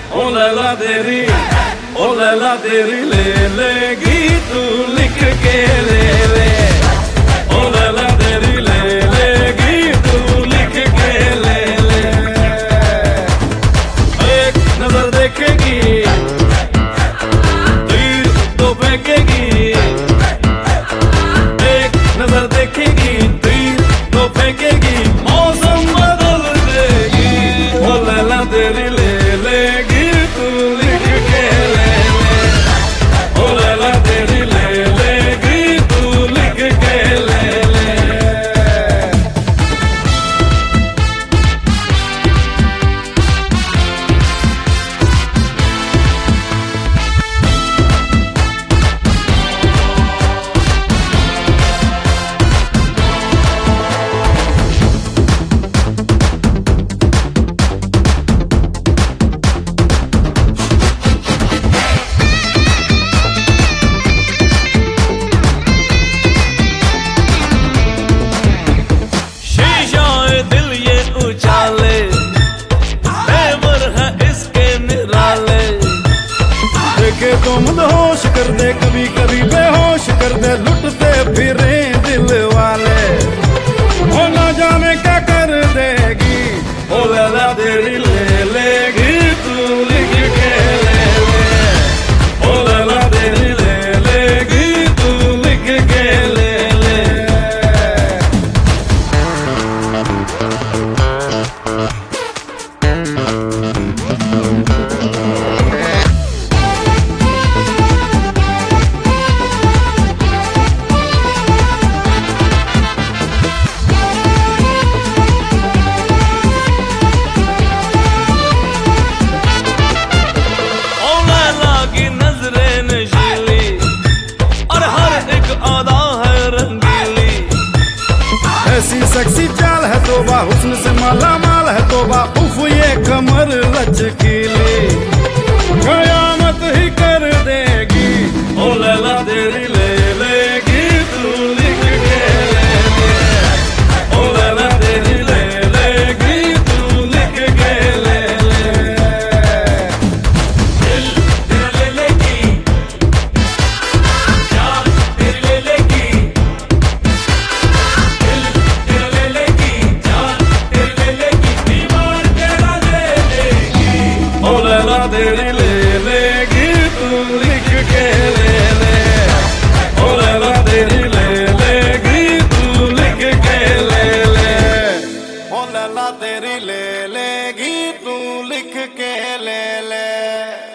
ओ लैला तेरी, ओ लैला तेरी ले लेगी तू लिख के ले ले। ओ लैला तेरी ले लेगी तू लिख के ले ले। एक नजर देखेगी तीर तो फेंकेगी, एक नजर देखेगी तीर तो फेंकेगी, मौसम बदल देगी। ओ लैला तेरी ले लेगी तू लिख के ले ले। ओ लैला तेरी ले लेगी तू लिख के ले ले। के तो मदहोश कर दे, कभी कभी बेहोश कर दे, लुटते फिरे दिल वाले। वो ना जाने क्या कर देगी। ओ लैला तेरी ले लेगी तू लिख के ले ले। ओ लैला तेरी ले लेगी तू लिख के ले ले। ऐसी सेक्सी चाल है तोबा, हुस्न से माला माल है तोबा, उफ ये कमर लचकीली, कयामत ही कर देगी। ओ लैला तेरी ले लेगी तू लिख के ले ले। ओ लैला तेरी ले लेगी तू लिख के ले ले। दिल तेरा ले लेगी, जान तेरी ले लेगी, ओ लैला तेरी ले लेगी तू लिख के ले ले। ओ लैला तेरी ले लेगी तू लिख के ले ले। ओ लैला तेरी ले लेगी तू लिख के ले ले।